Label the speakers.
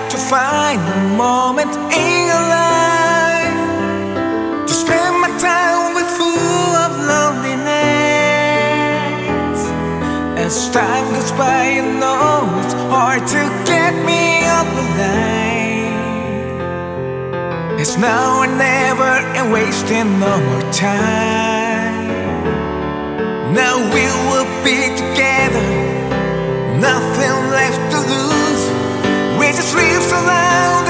Speaker 1: to find a moment in your life to spend my time with full of loneliness. As time goes by, you know it's hard to get me off the line. It's now or never, and wasting no more time. Now we will be together, nothing left to lose. We just live so loud